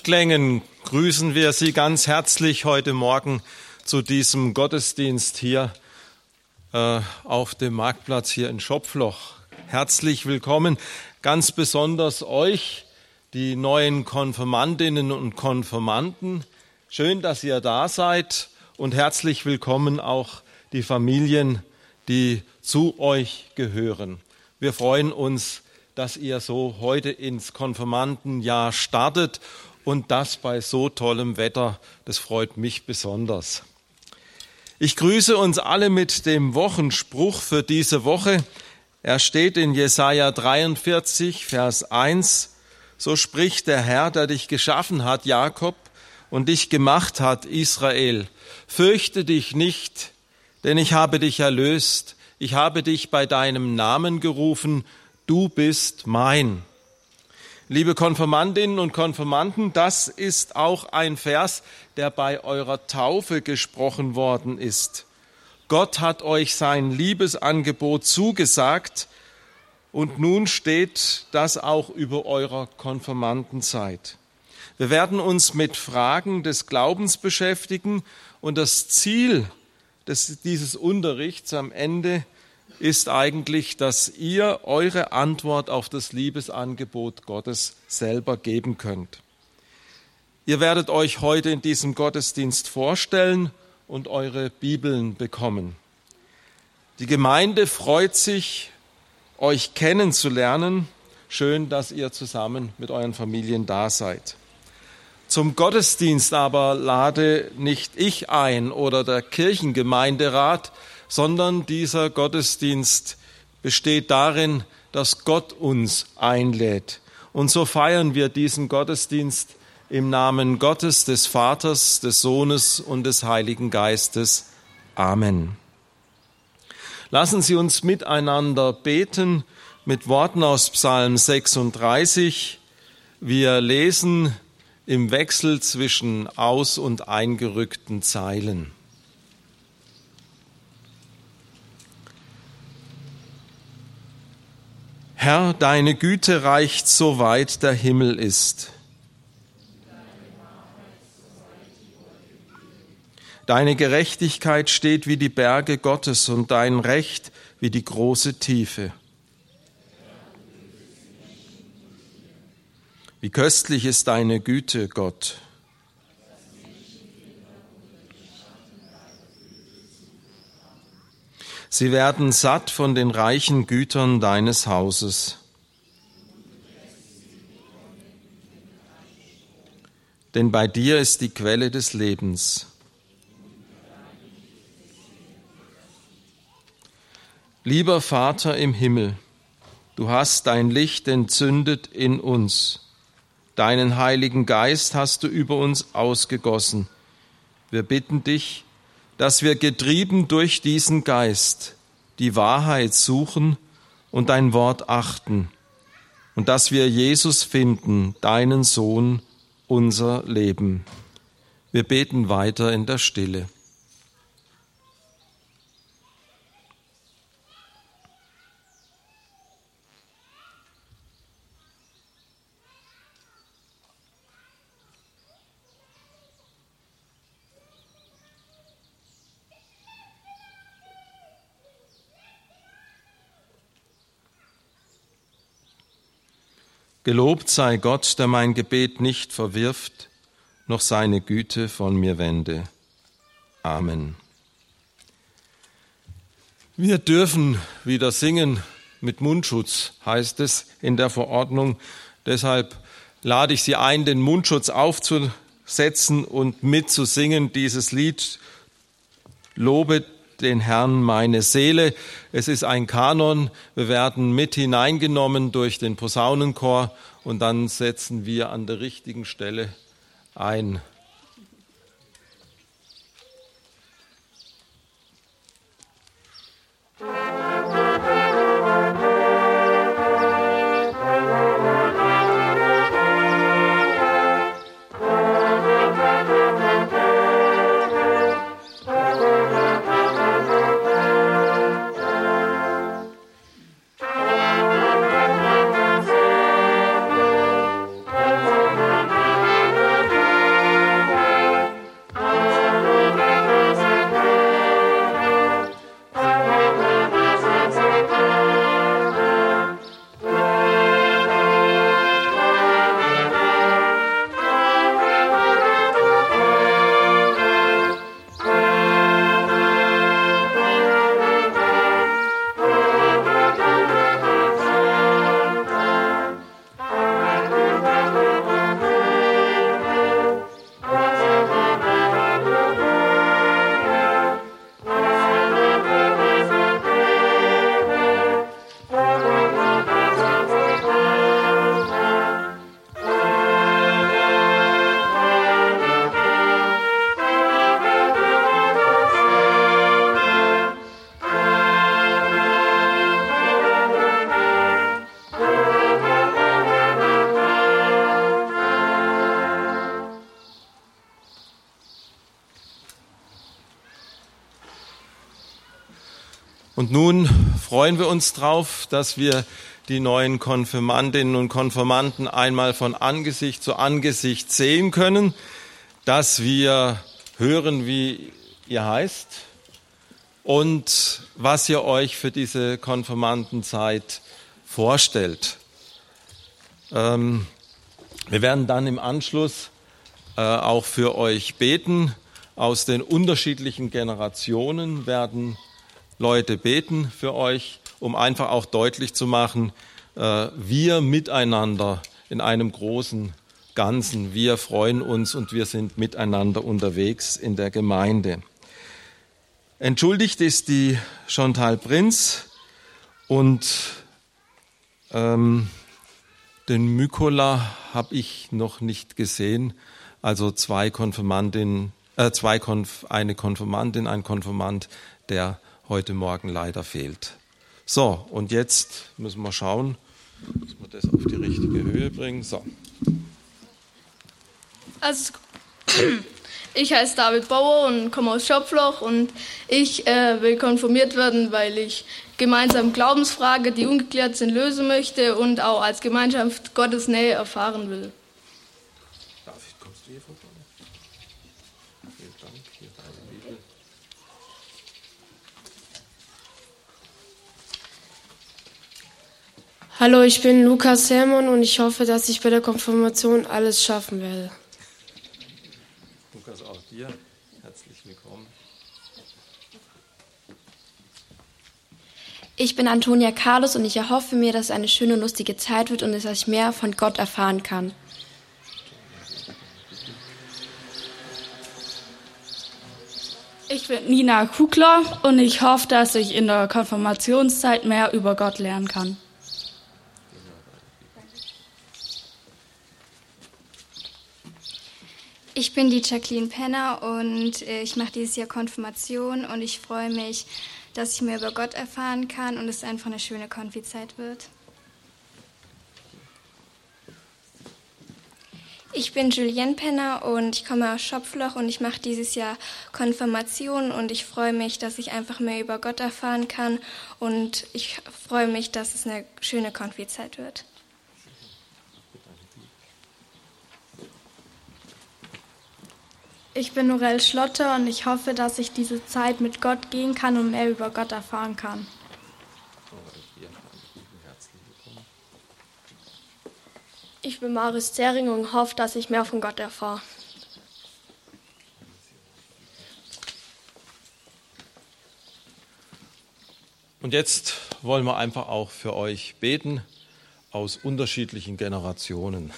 Glockenklängen grüßen wir Sie ganz herzlich heute Morgen zu diesem Gottesdienst hier auf dem Marktplatz hier in Schopfloch. Herzlich willkommen, ganz besonders euch, die neuen Konfirmandinnen und Konfirmanden. Schön, dass ihr da seid und herzlich willkommen auch die Familien, die zu euch gehören. Wir freuen uns, dass ihr so heute ins Konfirmandenjahr startet und das bei so tollem Wetter. Das freut mich besonders. Ich grüße uns alle mit dem Wochenspruch für diese Woche. Er steht in Jesaja 43, Vers 1. So spricht der Herr, der dich geschaffen hat, Jakob, und dich gemacht hat, Israel. Fürchte dich nicht, denn ich habe dich erlöst. Ich habe dich bei deinem Namen gerufen. Du bist mein. Liebe Konfirmandinnen und Konfirmanden, das ist auch ein Vers, der bei eurer Taufe gesprochen worden ist. Gott hat euch sein Liebesangebot zugesagt und nun steht das auch über eurer Konfirmandenzeit. Wir werden uns mit Fragen des Glaubens beschäftigen und das Ziel dieses Unterrichts am Ende ist eigentlich, dass ihr eure Antwort auf das Liebesangebot Gottes selber geben könnt. Ihr werdet euch heute in diesem Gottesdienst vorstellen und eure Bibeln bekommen. Die Gemeinde freut sich, euch kennenzulernen. Schön, dass ihr zusammen mit euren Familien da seid. Zum Gottesdienst aber lade nicht ich ein oder der Kirchengemeinderat, sondern dieser Gottesdienst besteht darin, dass Gott uns einlädt. Und so feiern wir diesen Gottesdienst im Namen Gottes, des Vaters, des Sohnes und des Heiligen Geistes. Amen. Lassen Sie uns miteinander beten mit Worten aus Psalm 36. Wir lesen im Wechsel zwischen aus- und eingerückten Zeilen. Herr, deine Güte reicht so weit der Himmel ist. Deine Gerechtigkeit steht wie die Berge Gottes und dein Recht wie die große Tiefe. Wie köstlich ist deine Güte, Gott. Sie werden satt von den reichen Gütern deines Hauses. Denn bei dir ist die Quelle des Lebens. Lieber Vater im Himmel, du hast dein Licht entzündet in uns. Deinen Heiligen Geist hast du über uns ausgegossen. Wir bitten dich, dass wir getrieben durch diesen Geist die Wahrheit suchen und dein Wort achten und dass wir Jesus finden, deinen Sohn, unser Leben. Wir beten weiter in der Stille. Gelobt sei Gott, der mein Gebet nicht verwirft, noch seine Güte von mir wende. Amen. Wir dürfen wieder singen mit Mundschutz, heißt es in der Verordnung. Deshalb lade ich Sie ein, den Mundschutz aufzusetzen und mitzusingen, dieses Lied Lobe den Herrn meine Seele. Es ist ein Kanon. Wir werden mit hineingenommen durch den Posaunenchor und dann setzen wir an der richtigen Stelle ein. Und nun freuen wir uns drauf, dass wir die neuen Konfirmandinnen und Konfirmanden einmal von Angesicht zu Angesicht sehen können, dass wir hören, wie ihr heißt und was ihr euch für diese Konfirmandenzeit vorstellt. Wir werden dann im Anschluss auch für euch beten. Aus den unterschiedlichen Generationen werden Leute beten für euch, um einfach auch deutlich zu machen, wir miteinander in einem großen Ganzen, wir freuen uns und wir sind miteinander unterwegs in der Gemeinde. Entschuldigt ist die Chantal Prinz und den Mykola habe ich noch nicht gesehen, also eine Konfirmandin, ein Konfirmand, der heute Morgen leider fehlt. So, und jetzt müssen wir schauen, dass wir das auf die richtige Höhe bringen. So. Also, ich heiße David Bauer und komme aus Schopfloch und ich will konfirmiert werden, weil ich gemeinsam Glaubensfragen, die ungeklärt sind, lösen möchte und auch als Gemeinschaft Gottes Nähe erfahren will. David, kommst du hier vorbei? Vielen Dank, hier deine Bibel. Hallo, ich bin Lukas Hermann und ich hoffe, dass ich bei der Konfirmation alles schaffen werde. Lukas, auch dir herzlich willkommen. Ich bin Antonia Carlos und ich erhoffe mir, dass es eine schöne und lustige Zeit wird und dass ich mehr von Gott erfahren kann. Ich bin Nina Kugler und ich hoffe, dass ich in der Konfirmationszeit mehr über Gott lernen kann. Ich bin die Jacqueline Penner und ich mache dieses Jahr Konfirmation und ich freue mich, dass ich mehr über Gott erfahren kann und es einfach eine schöne Konfizeit wird. Ich bin Julienne Penner und ich komme aus Schopfloch und ich mache dieses Jahr Konfirmation und ich freue mich, dass ich einfach mehr über Gott erfahren kann und ich freue mich, dass es eine schöne Konfizeit wird. Ich bin Norelle Schlotter und ich hoffe, dass ich diese Zeit mit Gott gehen kann und mehr über Gott erfahren kann. Ich bin Maris Zering und hoffe, dass ich mehr von Gott erfahre. Und jetzt wollen wir einfach auch für euch beten aus unterschiedlichen Generationen.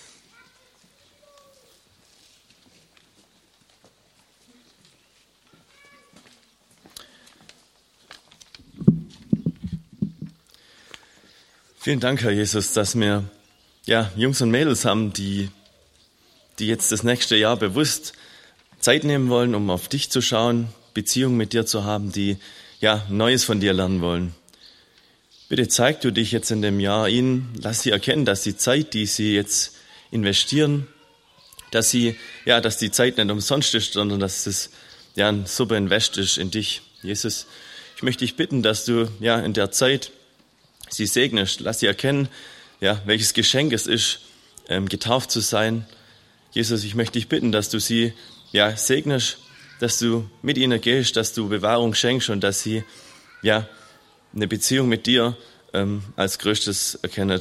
Vielen Dank, Herr Jesus, dass wir Jungs und Mädels haben, die jetzt das nächste Jahr bewusst Zeit nehmen wollen, um auf dich zu schauen, Beziehungen mit dir zu haben, die Neues von dir lernen wollen. Bitte zeig du dich jetzt in dem Jahr ihnen, lass sie erkennen, dass die Zeit, die sie jetzt investieren, dass die Zeit nicht umsonst ist, sondern dass es ein super Invest ist in dich. Jesus, ich möchte dich bitten, dass du in der Zeit sie segnest, lass sie erkennen, welches Geschenk es ist, getauft zu sein. Jesus, ich möchte dich bitten, dass du sie segnest, dass du mit ihnen gehst, dass du Bewahrung schenkst und dass sie eine Beziehung mit dir als Größtes erkennen.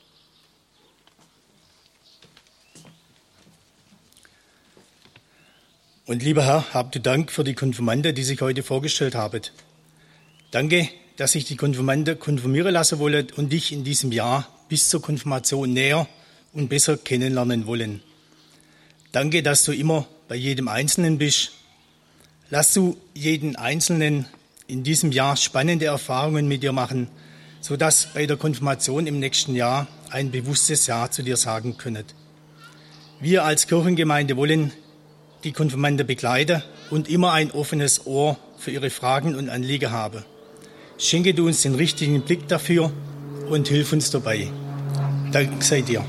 Und lieber Herr, habt du Dank für die Konfirmanden, die sich heute vorgestellt haben. Danke, dass sich die Konfirmanden konfirmieren lassen wollen und dich in diesem Jahr bis zur Konfirmation näher und besser kennenlernen wollen. Danke, dass du immer bei jedem Einzelnen bist. Lass du jeden Einzelnen in diesem Jahr spannende Erfahrungen mit dir machen, sodass bei der Konfirmation im nächsten Jahr ein bewusstes Ja zu dir sagen können. Wir als Kirchengemeinde wollen die Konfirmanden begleiten und immer ein offenes Ohr für ihre Fragen und Anliegen haben. Schenke du uns den richtigen Blick dafür und hilf uns dabei. Dank sei dir.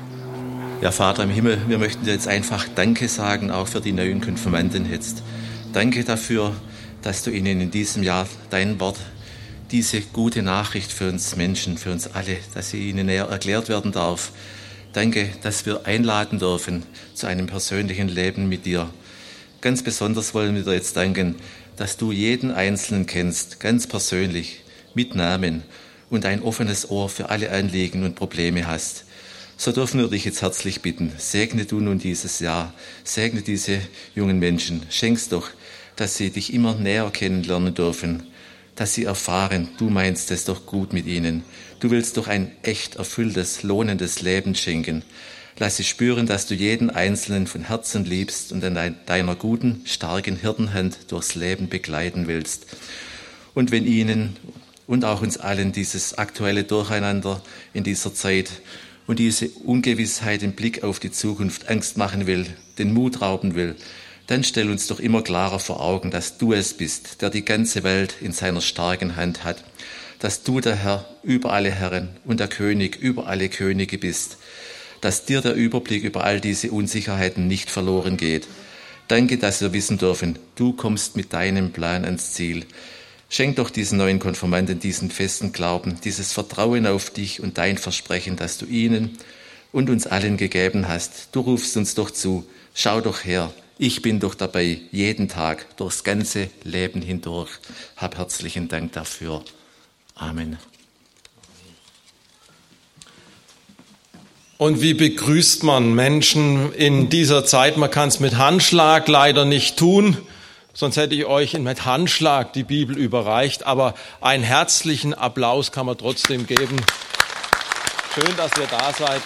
Ja, Vater im Himmel, wir möchten dir jetzt einfach Danke sagen, auch für die neuen Konfirmanden jetzt. Danke dafür, dass du ihnen in diesem Jahr dein Wort, diese gute Nachricht für uns Menschen, für uns alle, dass sie ihnen näher erklärt werden darf. Danke, dass wir einladen dürfen zu einem persönlichen Leben mit dir. Ganz besonders wollen wir dir jetzt danken, dass du jeden Einzelnen kennst, ganz persönlich, mit Namen und ein offenes Ohr für alle Anliegen und Probleme hast. So dürfen wir dich jetzt herzlich bitten, segne du nun dieses Jahr, segne diese jungen Menschen, schenk's doch, dass sie dich immer näher kennenlernen dürfen, dass sie erfahren, du meinst es doch gut mit ihnen. Du willst doch ein echt erfülltes, lohnendes Leben schenken. Lass sie spüren, dass du jeden Einzelnen von Herzen liebst und an deiner guten, starken Hirtenhand durchs Leben begleiten willst. Und wenn ihnen und auch uns allen dieses aktuelle Durcheinander in dieser Zeit und diese Ungewissheit im Blick auf die Zukunft Angst machen will, den Mut rauben will, dann stell uns doch immer klarer vor Augen, dass du es bist, der die ganze Welt in seiner starken Hand hat, dass du der Herr über alle Herren und der König über alle Könige bist, dass dir der Überblick über all diese Unsicherheiten nicht verloren geht. Danke, dass wir wissen dürfen, du kommst mit deinem Plan ans Ziel. Schenk doch diesen neuen Konfirmanden diesen festen Glauben, dieses Vertrauen auf dich und dein Versprechen, das du ihnen und uns allen gegeben hast. Du rufst uns doch zu, schau doch her, ich bin doch dabei, jeden Tag, durchs ganze Leben hindurch. Hab herzlichen Dank dafür. Amen. Und wie begrüßt man Menschen in dieser Zeit? Man kann es mit Handschlag leider nicht tun, sonst hätte ich euch mit Handschlag die Bibel überreicht, aber einen herzlichen Applaus kann man trotzdem geben. Schön, dass ihr da seid.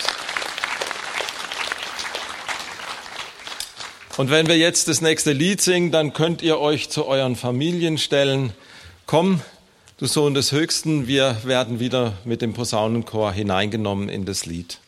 Und wenn wir jetzt das nächste Lied singen, dann könnt ihr euch zu euren Familien stellen. Komm, du Sohn des Höchsten, wir werden wieder mit dem Posaunenchor hineingenommen in das Lied.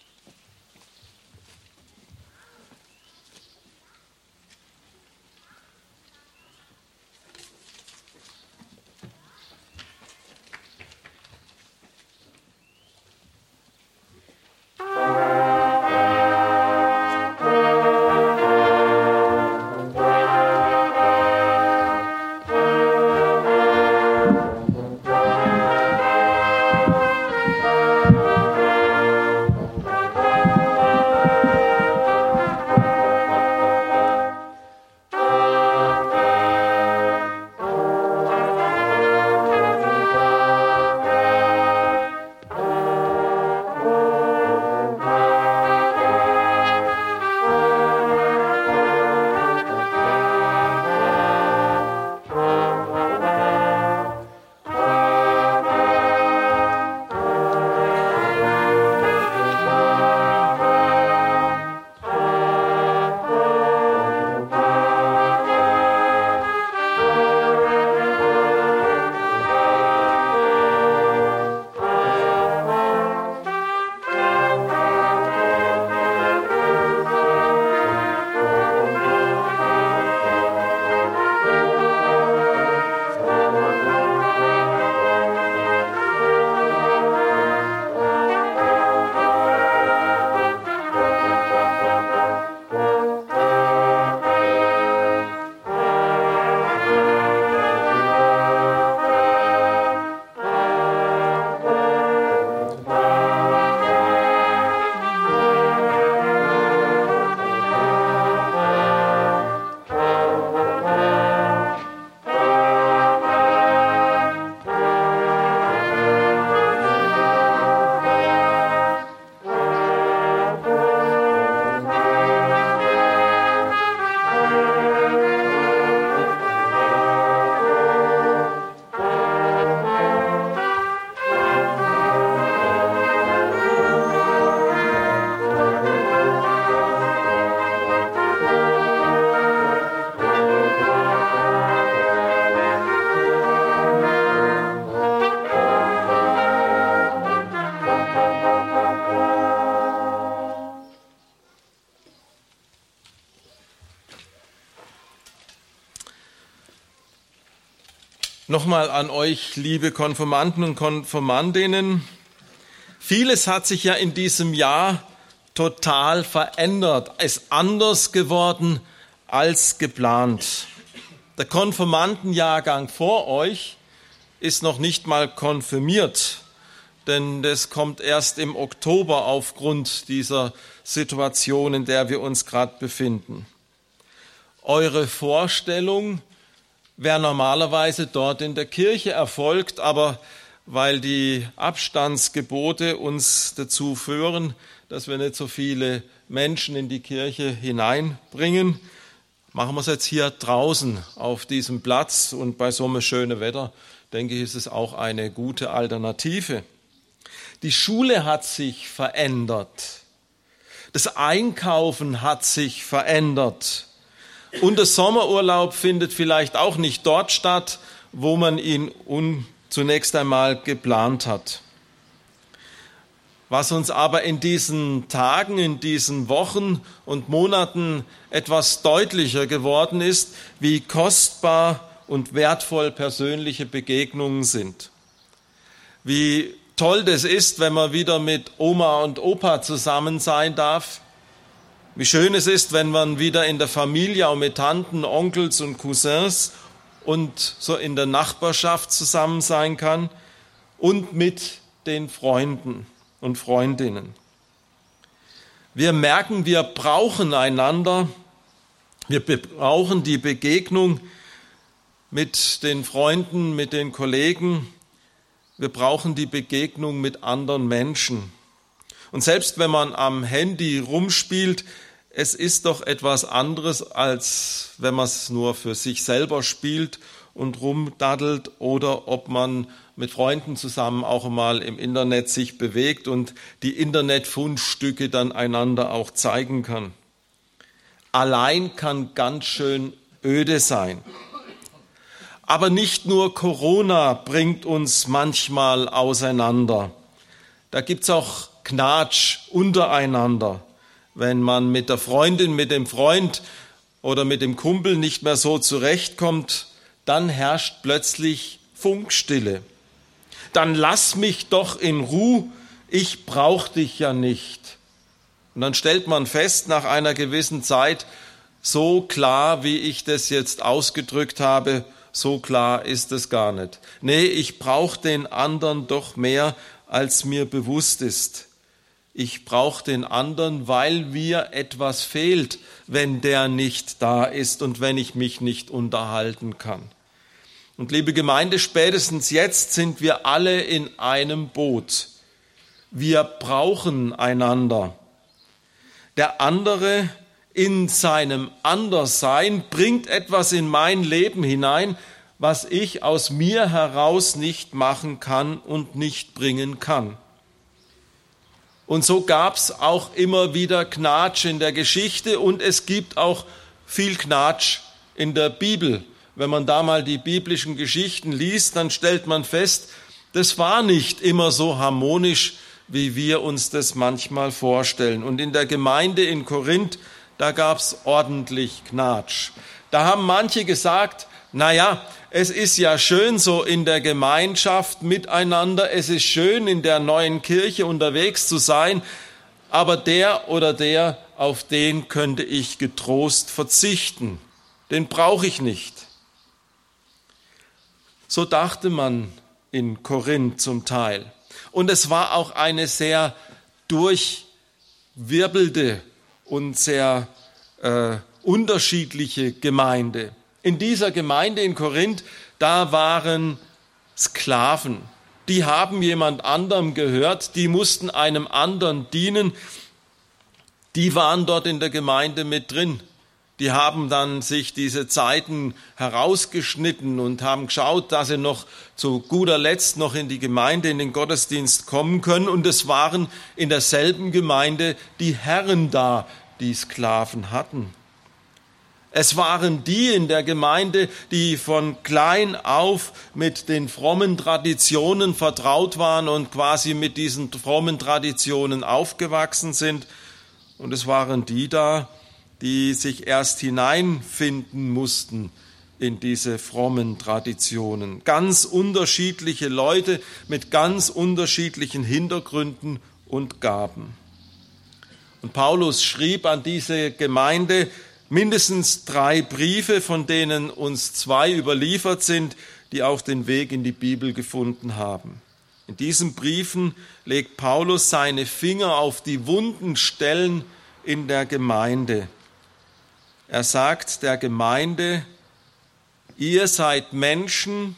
Nochmal an euch, liebe Konfirmanden und Konfirmandinnen. Vieles hat sich ja in diesem Jahr total verändert, ist anders geworden als geplant. Der Konfirmandenjahrgang vor euch ist noch nicht mal konfirmiert, denn das kommt erst im Oktober aufgrund dieser Situation, in der wir uns gerade befinden. Eure Vorstellung wäre normalerweise dort in der Kirche erfolgt, aber weil die Abstandsgebote uns dazu führen, dass wir nicht so viele Menschen in die Kirche hineinbringen, machen wir es jetzt hier draußen auf diesem Platz und bei so einem schönen Wetter, denke ich, ist es auch eine gute Alternative. Die Schule hat sich verändert. Das Einkaufen hat sich verändert. Und der Sommerurlaub findet vielleicht auch nicht dort statt, wo man ihn zunächst einmal geplant hat. Was uns aber in diesen Tagen, in diesen Wochen und Monaten etwas deutlicher geworden ist, wie kostbar und wertvoll persönliche Begegnungen sind. Wie toll das ist, wenn man wieder mit Oma und Opa zusammen sein darf. Wie schön es ist, wenn man wieder in der Familie, auch mit Tanten, Onkels und Cousins und so in der Nachbarschaft zusammen sein kann und mit den Freunden und Freundinnen. Wir merken, wir brauchen einander, wir brauchen die Begegnung mit den Freunden, mit den Kollegen, wir brauchen die Begegnung mit anderen Menschen. Und selbst wenn man am Handy rumspielt, es ist doch etwas anderes, als wenn man es nur für sich selber spielt und rumdaddelt oder ob man mit Freunden zusammen auch mal im Internet sich bewegt und die Internetfundstücke dann einander auch zeigen kann. Allein kann ganz schön öde sein. Aber nicht nur Corona bringt uns manchmal auseinander. Da gibt's auch Knatsch untereinander, wenn man mit der Freundin, mit dem Freund oder mit dem Kumpel nicht mehr so zurechtkommt, dann herrscht plötzlich Funkstille. Dann lass mich doch in Ruhe, ich brauch dich ja nicht. Und dann stellt man fest, nach einer gewissen Zeit, so klar, wie ich das jetzt ausgedrückt habe, so klar ist es gar nicht. Nee, ich brauche den anderen doch mehr, als mir bewusst ist. Ich brauche den anderen, weil mir etwas fehlt, wenn der nicht da ist und wenn ich mich nicht unterhalten kann. Und liebe Gemeinde, spätestens jetzt sind wir alle in einem Boot. Wir brauchen einander. Der andere in seinem Anderssein bringt etwas in mein Leben hinein, was ich aus mir heraus nicht machen kann und nicht bringen kann. Und so gab es auch immer wieder Knatsch in der Geschichte und es gibt auch viel Knatsch in der Bibel. Wenn man da mal die biblischen Geschichten liest, dann stellt man fest, das war nicht immer so harmonisch, wie wir uns das manchmal vorstellen. Und in der Gemeinde in Korinth, da gab es ordentlich Knatsch. Da haben manche gesagt, naja, es ist ja schön so in der Gemeinschaft miteinander, es ist schön in der neuen Kirche unterwegs zu sein, aber der oder der, auf den könnte ich getrost verzichten. Den brauche ich nicht. So dachte man in Korinth zum Teil. Und es war auch eine sehr durchwirbelte und sehr unterschiedliche Gemeinde. In dieser Gemeinde in Korinth, da waren Sklaven. Die haben jemand anderem gehört, die mussten einem anderen dienen. Die waren dort in der Gemeinde mit drin. Die haben dann sich diese Zeiten herausgeschnitten und haben geschaut, dass sie noch zu guter Letzt noch in die Gemeinde, in den Gottesdienst kommen können. Und es waren in derselben Gemeinde die Herren da, die Sklaven hatten. Es waren die in der Gemeinde, die von klein auf mit den frommen Traditionen vertraut waren und quasi mit diesen frommen Traditionen aufgewachsen sind. Und es waren die da, die sich erst hineinfinden mussten in diese frommen Traditionen. Ganz unterschiedliche Leute mit ganz unterschiedlichen Hintergründen und Gaben. Und Paulus schrieb an diese Gemeinde mindestens 3 Briefe, von denen uns 2 überliefert sind, die auch den Weg in die Bibel gefunden haben. In diesen Briefen legt Paulus seine Finger auf die wunden Stellen in der Gemeinde. Er sagt der Gemeinde, ihr seid Menschen,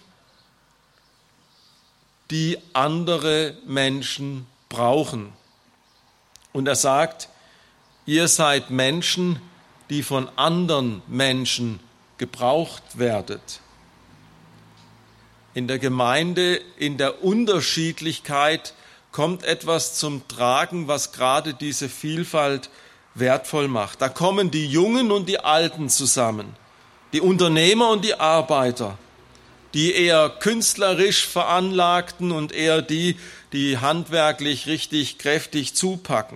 die andere Menschen brauchen. Und er sagt, ihr seid Menschen, die von anderen Menschen gebraucht werdet. In der Gemeinde, in der Unterschiedlichkeit kommt etwas zum Tragen, was gerade diese Vielfalt wertvoll macht. Da kommen die Jungen und die Alten zusammen, die Unternehmer und die Arbeiter, die eher künstlerisch veranlagten und eher die handwerklich richtig kräftig zupacken.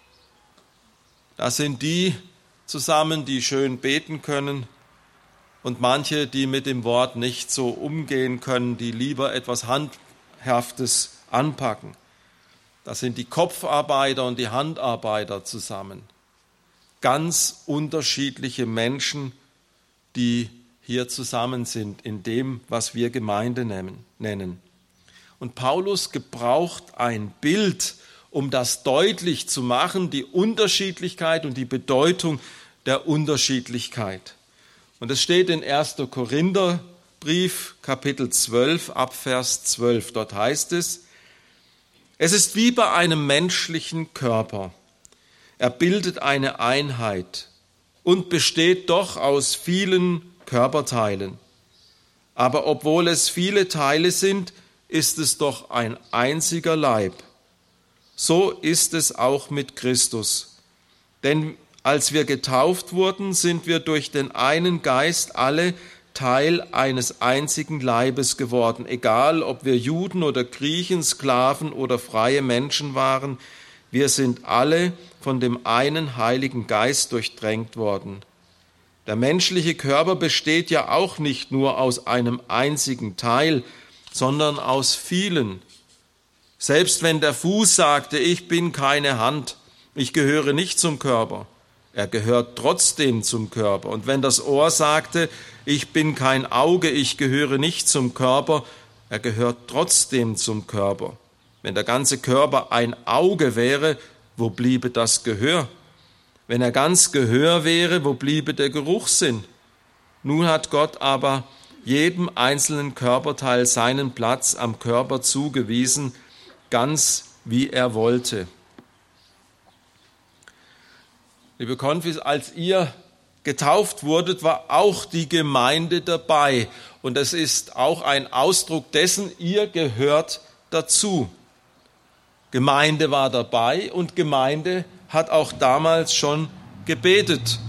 Da sind die zusammen, die schön beten können, und manche, die mit dem Wort nicht so umgehen können, die lieber etwas Handhaftes anpacken. Das sind die Kopfarbeiter und die Handarbeiter zusammen. Ganz unterschiedliche Menschen, die hier zusammen sind in dem, was wir Gemeinde nennen. Und Paulus gebraucht ein Bild, um das deutlich zu machen, die Unterschiedlichkeit und die Bedeutung der Unterschiedlichkeit. Und es steht in 1. Korintherbrief, Kapitel 12, Abvers 12. Dort heißt es, es ist wie bei einem menschlichen Körper. Er bildet eine Einheit und besteht doch aus vielen Körperteilen. Aber obwohl es viele Teile sind, ist es doch ein einziger Leib. So ist es auch mit Christus. Denn als wir getauft wurden, sind wir durch den einen Geist alle Teil eines einzigen Leibes geworden, egal ob wir Juden oder Griechen, Sklaven oder freie Menschen waren. Wir sind alle von dem einen Heiligen Geist durchdrängt worden. Der menschliche Körper besteht ja auch nicht nur aus einem einzigen Teil, sondern aus vielen. Selbst wenn der Fuß sagte, ich bin keine Hand, ich gehöre nicht zum Körper, er gehört trotzdem zum Körper. Und wenn das Ohr sagte, ich bin kein Auge, ich gehöre nicht zum Körper, er gehört trotzdem zum Körper. Wenn der ganze Körper ein Auge wäre, wo bliebe das Gehör? Wenn er ganz Gehör wäre, wo bliebe der Geruchssinn? Nun hat Gott aber jedem einzelnen Körperteil seinen Platz am Körper zugewiesen, ganz wie er wollte. Liebe Konfis, als ihr getauft wurdet, war auch die Gemeinde dabei. Und es ist auch ein Ausdruck dessen, ihr gehört dazu. Gemeinde war dabei und Gemeinde hat auch damals schon gebetet.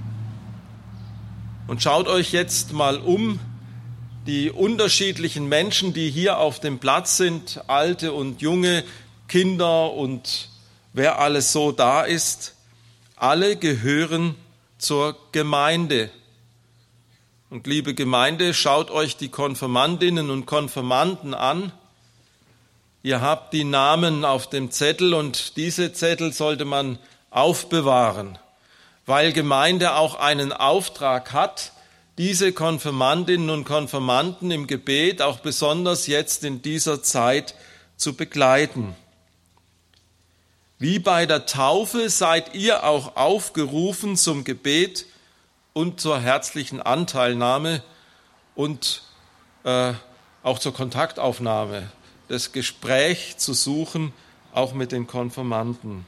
Und schaut euch jetzt mal um, die unterschiedlichen Menschen, die hier auf dem Platz sind, alte und junge, Kinder und wer alles so da ist, alle gehören zur Gemeinde. Und liebe Gemeinde, schaut euch die Konfirmandinnen und Konfirmanden an. Ihr habt die Namen auf dem Zettel und diese Zettel sollte man aufbewahren, weil Gemeinde auch einen Auftrag hat, diese Konfirmandinnen und Konfirmanden im Gebet auch besonders jetzt in dieser Zeit zu begleiten. Wie bei der Taufe seid ihr auch aufgerufen zum Gebet und zur herzlichen Anteilnahme und auch zur Kontaktaufnahme, das Gespräch zu suchen, auch mit den Konfirmanden.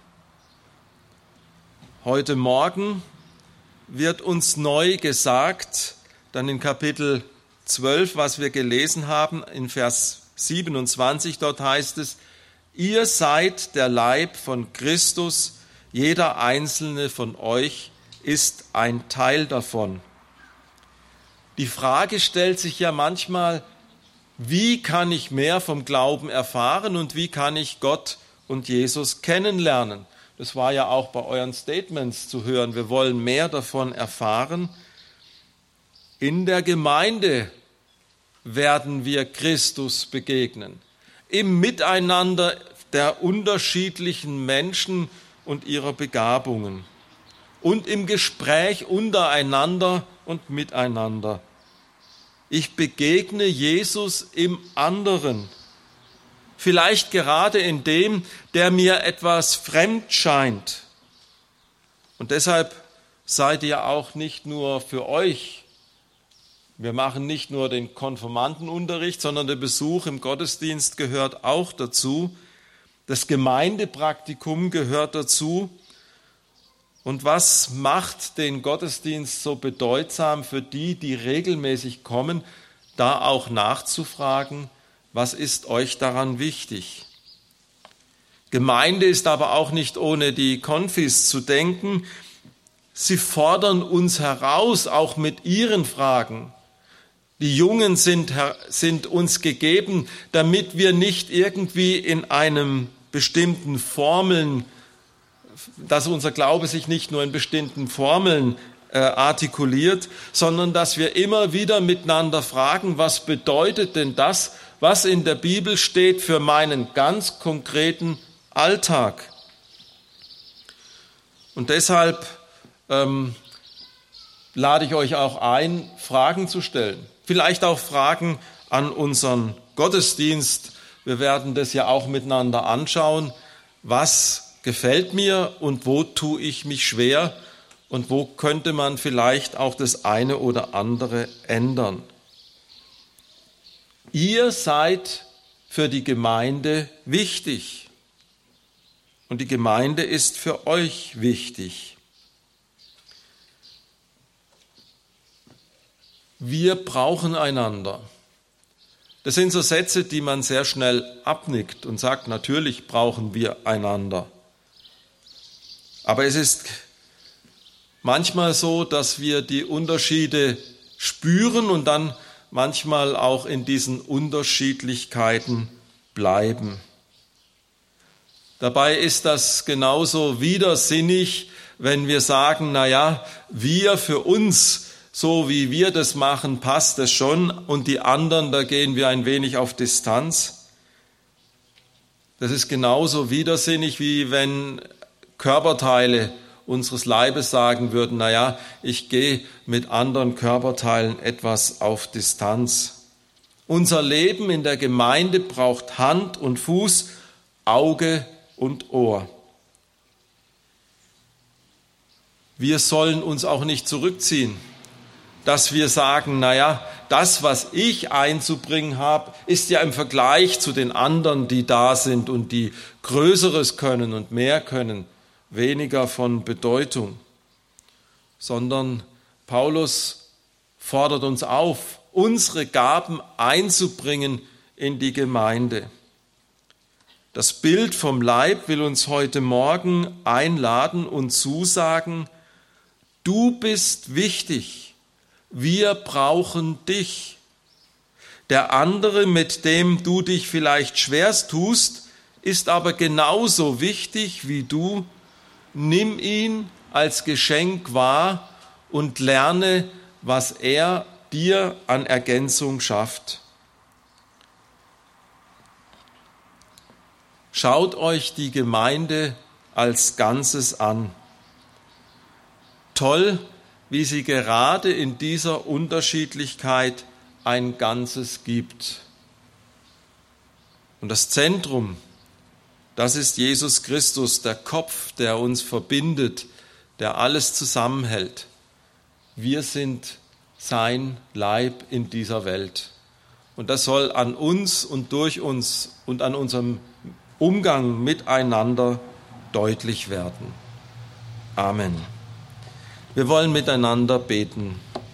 Heute Morgen wird uns neu gesagt, dann in Kapitel 12, was wir gelesen haben, in Vers 27, dort heißt es, ihr seid der Leib von Christus, jeder einzelne von euch ist ein Teil davon. Die Frage stellt sich ja manchmal, wie kann ich mehr vom Glauben erfahren und wie kann ich Gott und Jesus kennenlernen? Das war ja auch bei euren Statements zu hören. Wir wollen mehr davon erfahren. In der Gemeinde werden wir Christus begegnen. Im Miteinander der unterschiedlichen Menschen und ihrer Begabungen. und im Gespräch untereinander und miteinander. Ich begegne Jesus im anderen, vielleicht gerade in dem, der mir etwas fremd scheint. Und deshalb seid ihr auch nicht nur für euch. Wir machen nicht nur den Konfirmandenunterricht, sondern der Besuch im Gottesdienst gehört auch dazu. Das Gemeindepraktikum gehört dazu. Und was macht den Gottesdienst so bedeutsam für die, die regelmäßig kommen, da auch nachzufragen, was ist euch daran wichtig? Gemeinde ist aber auch nicht ohne die Konfis zu denken. Sie fordern uns heraus, auch mit ihren Fragen. Die Jungen sind uns gegeben, damit wir nicht irgendwie in einem bestimmten Formeln, dass unser Glaube sich nicht nur in bestimmten Formeln artikuliert, sondern dass wir immer wieder miteinander fragen, was bedeutet denn das, was in der Bibel steht für meinen ganz konkreten Alltag. Und deshalb lade ich euch auch ein, Fragen zu stellen. Vielleicht auch Fragen an unseren Gottesdienst. Wir werden das ja auch miteinander anschauen. Was gefällt mir und wo tue ich mich schwer und wo könnte man vielleicht auch das eine oder andere ändern? Ihr seid für die Gemeinde wichtig und die Gemeinde ist für euch wichtig. Wir brauchen einander. Das sind so Sätze, die man sehr schnell abnickt und sagt, natürlich brauchen wir einander. Aber es ist manchmal so, dass wir die Unterschiede spüren und dann manchmal auch in diesen Unterschiedlichkeiten bleiben. Dabei ist das genauso widersinnig, wenn wir sagen, wir für uns, so wie wir das machen, passt es schon und die anderen, da gehen wir ein wenig auf Distanz. Das ist genauso widersinnig, wie wenn Körperteile unseres Leibes sagen würden, ich gehe mit anderen Körperteilen etwas auf Distanz. Unser Leben in der Gemeinde braucht Hand und Fuß, Auge und Ohr. Wir sollen uns auch nicht zurückziehen, dass wir sagen, das, was ich einzubringen habe, ist ja im Vergleich zu den anderen, die da sind und die Größeres können und mehr können, weniger von Bedeutung. Sondern Paulus fordert uns auf, unsere Gaben einzubringen in die Gemeinde. Das Bild vom Leib will uns heute Morgen einladen und zusagen, du bist wichtig. Wir brauchen dich. Der andere, mit dem du dich vielleicht schwerst tust, ist aber genauso wichtig wie du. Nimm ihn als Geschenk wahr und lerne, was er dir an Ergänzung schafft. Schaut euch die Gemeinde als Ganzes an. Toll, wie sie gerade in dieser Unterschiedlichkeit ein Ganzes gibt. Und das Zentrum, das ist Jesus Christus, der Kopf, der uns verbindet, der alles zusammenhält. Wir sind sein Leib in dieser Welt. Und das soll an uns und durch uns und an unserem Umgang miteinander deutlich werden. Amen. Wir wollen miteinander beten.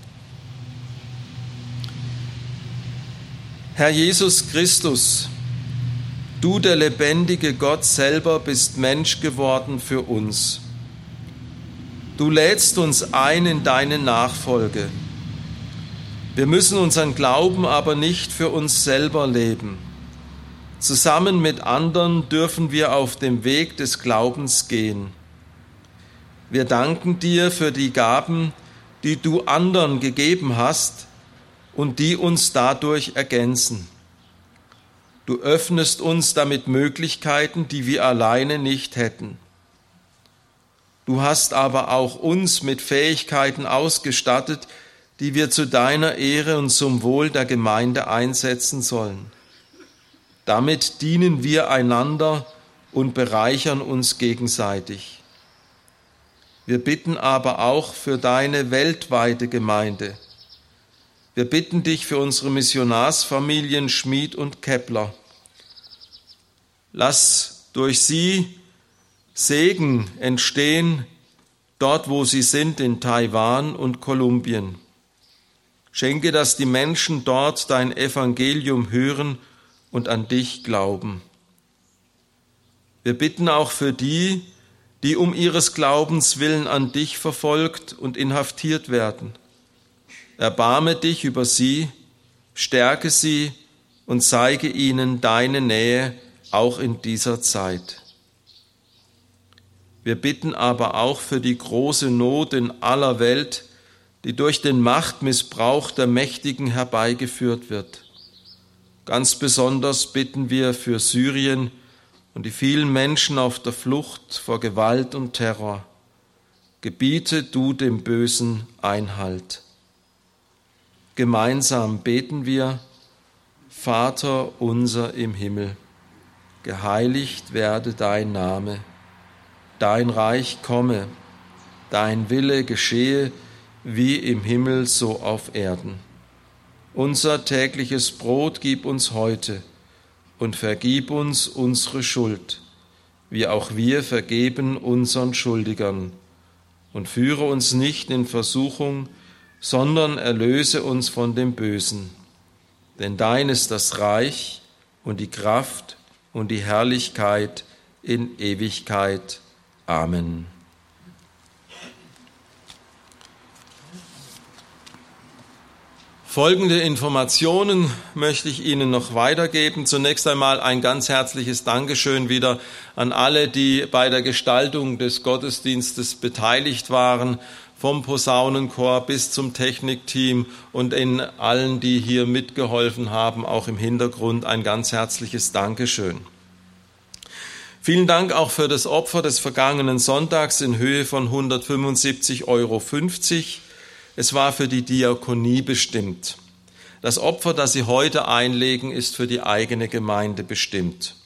Herr Jesus Christus, du, der lebendige Gott selber, bist Mensch geworden für uns. Du lädst uns ein in deine Nachfolge. Wir müssen unseren Glauben aber nicht für uns selber leben. Zusammen mit anderen dürfen wir auf dem Weg des Glaubens gehen. Wir danken dir für die Gaben, die du anderen gegeben hast und die uns dadurch ergänzen. Du öffnest uns damit Möglichkeiten, die wir alleine nicht hätten. Du hast aber auch uns mit Fähigkeiten ausgestattet, die wir zu deiner Ehre und zum Wohl der Gemeinde einsetzen sollen. Damit dienen wir einander und bereichern uns gegenseitig. Wir bitten aber auch für deine weltweite Gemeinde. Wir bitten dich für unsere Missionarsfamilien Schmid und Kepler. Lass durch sie Segen entstehen, dort wo sie sind, in Taiwan und Kolumbien. Schenke, dass die Menschen dort dein Evangelium hören und an dich glauben. Wir bitten auch für die, die um ihres Glaubens willen an dich verfolgt und inhaftiert werden. Erbarme dich über sie, stärke sie und zeige ihnen deine Nähe auch in dieser Zeit. Wir bitten aber auch für die große Not in aller Welt, die durch den Machtmissbrauch der Mächtigen herbeigeführt wird. Ganz besonders bitten wir für Syrien und die vielen Menschen auf der Flucht vor Gewalt und Terror. Gebiete du dem Bösen Einhalt. Gemeinsam beten wir: Vater unser im Himmel, geheiligt werde dein Name, dein Reich komme, dein Wille geschehe, wie im Himmel so auf Erden. Unser tägliches Brot gib uns heute und vergib uns unsere Schuld, wie auch wir vergeben unseren Schuldigern. Und führe uns nicht in Versuchung, sondern erlöse uns von dem Bösen. Denn dein ist das Reich und die Kraft und die Herrlichkeit in Ewigkeit. Amen. Folgende Informationen möchte ich Ihnen noch weitergeben. Zunächst einmal ein ganz herzliches Dankeschön wieder an alle, die bei der Gestaltung des Gottesdienstes beteiligt waren, vom Posaunenchor bis zum Technikteam und in allen, die hier mitgeholfen haben, auch im Hintergrund ein ganz herzliches Dankeschön. Vielen Dank auch für das Opfer des vergangenen Sonntags in Höhe von 175,50 €. Es war für die Diakonie bestimmt. Das Opfer, das Sie heute einlegen, ist für die eigene Gemeinde bestimmt.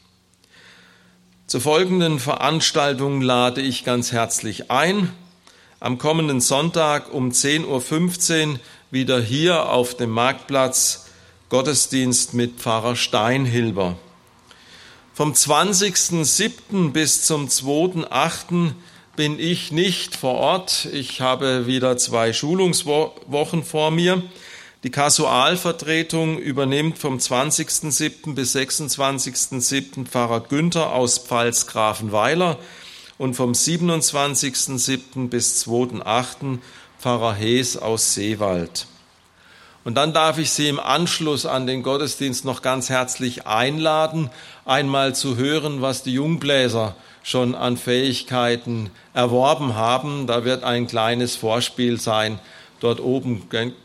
Zur folgenden Veranstaltung lade ich ganz herzlich ein. Am kommenden Sonntag um 10:15 Uhr wieder hier auf dem Marktplatz Gottesdienst mit Pfarrer Steinhilber. Vom 20.07. bis zum 2.08. bin ich nicht vor Ort. Ich habe wieder 2 Schulungswochen vor mir. Die Kasualvertretung übernimmt vom 20.07. bis 26.07. Pfarrer Günther aus Pfalz-Grafenweiler und vom 27.07. bis 2.08. Pfarrer Hees aus Seewald. Und dann darf ich Sie im Anschluss an den Gottesdienst noch ganz herzlich einladen, einmal zu hören, was die Jungbläser schon an Fähigkeiten erworben haben. Da wird ein kleines Vorspiel sein, dort oben,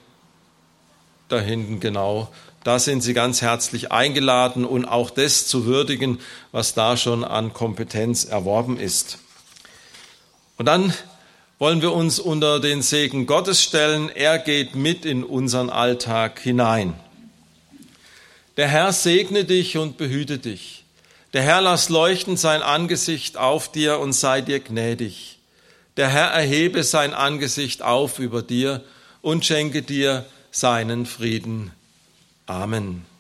da hinten genau. Da sind Sie ganz herzlich eingeladen und auch das zu würdigen, was da schon an Kompetenz erworben ist. Und dann wollen wir uns unter den Segen Gottes stellen. Er geht mit in unseren Alltag hinein. Der Herr segne dich und behüte dich. Der Herr lass leuchten sein Angesicht auf dir und sei dir gnädig. Der Herr erhebe sein Angesicht auf über dir und schenke dir seinen Frieden. Amen.